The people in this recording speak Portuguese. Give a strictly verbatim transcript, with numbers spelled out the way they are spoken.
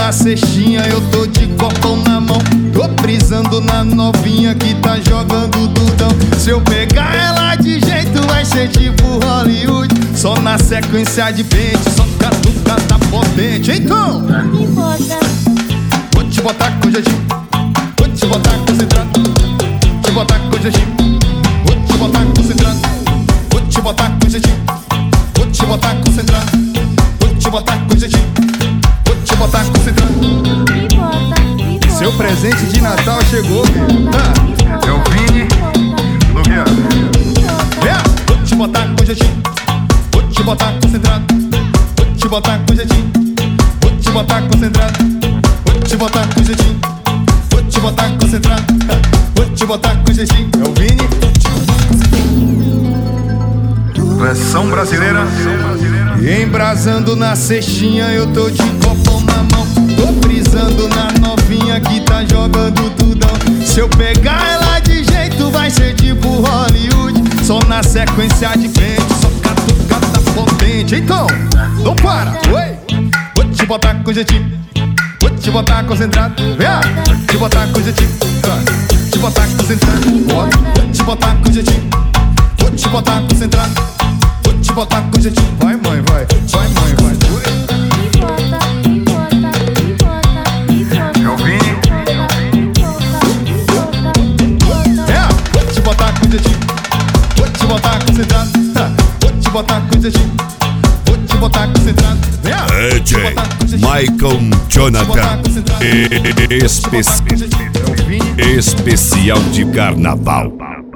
na cestinha, eu tô de copão na mão. Tô brisando na novinha que tá jogando dudão. Se eu pegar ela de jeito vai ser tipo Hollywood. Só na sequência de pente, só catucada potente. Então Me bota, vou te botar com jeitinho, vou te botar concentrado, te botar com jeitinho, vou te botar concentrado, vou te botar com jeitinho, vou te botar concentrado, vou te botar com jeitinho, vou te botar concentrado. me bota, me bota. Seu presente de Natal chegou, filho. Ah, É o Vini do Guiano. é, vou te botar com jeitinho, vou te botar concentrado, vou te botar com jeitinho, vou te botar concentrado, vou te botar com jeitinho, vou te botar concentrado, vou te botar com jeitinho. É o Vini. Versão brasileira. E embrasando na cestinha, eu tô de copão na mão. Tô brisando na novinha que tá jogando tudão. Se eu pegar ela de jeito vai ser tipo Hollywood. Só na sequência de pente, só catucada potente. Então, não para, oi. Vou te botar com jeitinho, vou te botar concentrado, vem, vou te botar com jeitinho, vou te botar concentrado, bora. Vou te botar com jeitinho, vou te botar concentrado, vou te botar com jeitinho. Vai mãe, vai, vai mãe, vai. Me bota, me bota, me bota, me bota. É o Vini. Me bota, me bota. É, vou te botar com jeitinho, vou te botar concentrado, vou te botar com jeitinho, vou te botar concentrado. Vem, D J Michael Jonathan, Espe- especial de carnaval.